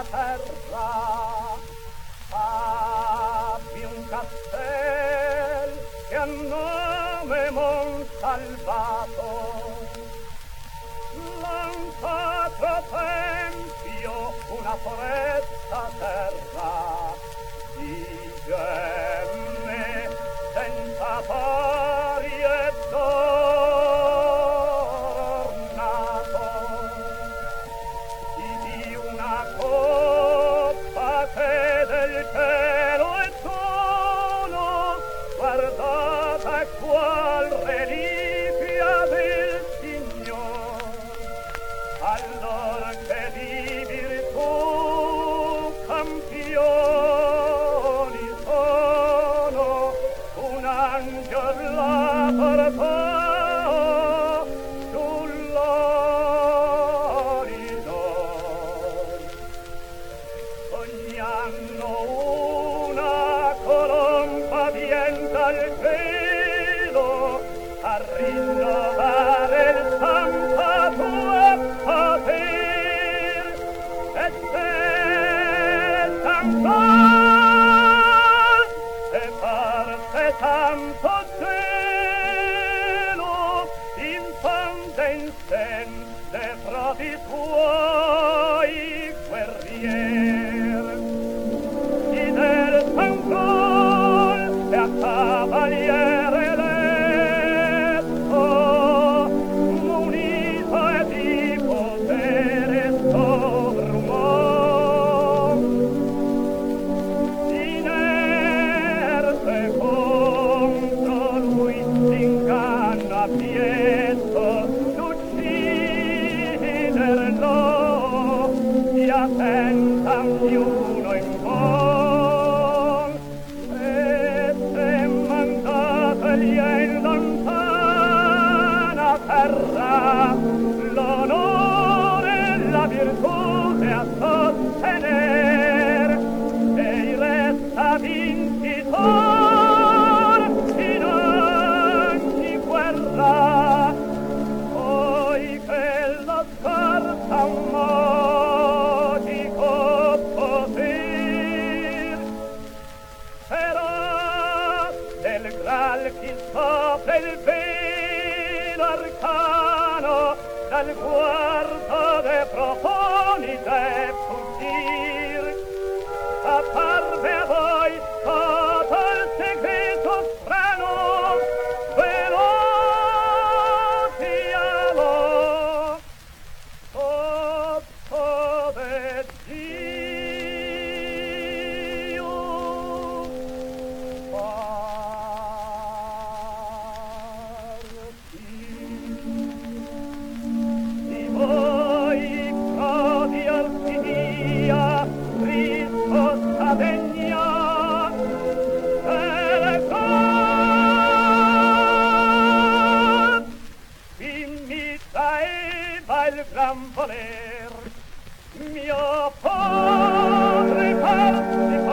la terra. Abbi un castel che ha nome Monsalvato, lanciato tempio, una foresta terra di gemme senza pari e d'ornato, di una coppa che del cielo è solo guardata qual reliquia del Signor. Allora che di virtù campioni sono, un angel la portò sull'orizzonte. Ogni anno una colomba vien dal cielo a rinnovare il santo poter, e se tanto e parte tanto cielo infonde in sen le frodi suoi guerrier. Chi del Sancol e a cavaliere eletto, munito e di potere sovrumò, inerte contro lui l'inganno abbietto d'ucciderlo, si attenta ognuno in vol, e se mandatagli in lontana terra l'onore e la virtù a sostener, ei resta vincitor in ogni guerra, poiché lo scorta un modico poter. Però del Graal chi sopra il velo arcano dal guardo de profonite fuggir, apparve a voi todo il segreto strano, veloci allo sotto de Dio di voi frodi orsidia risposta degna delle cose imita Eva il gran voler mio padre parti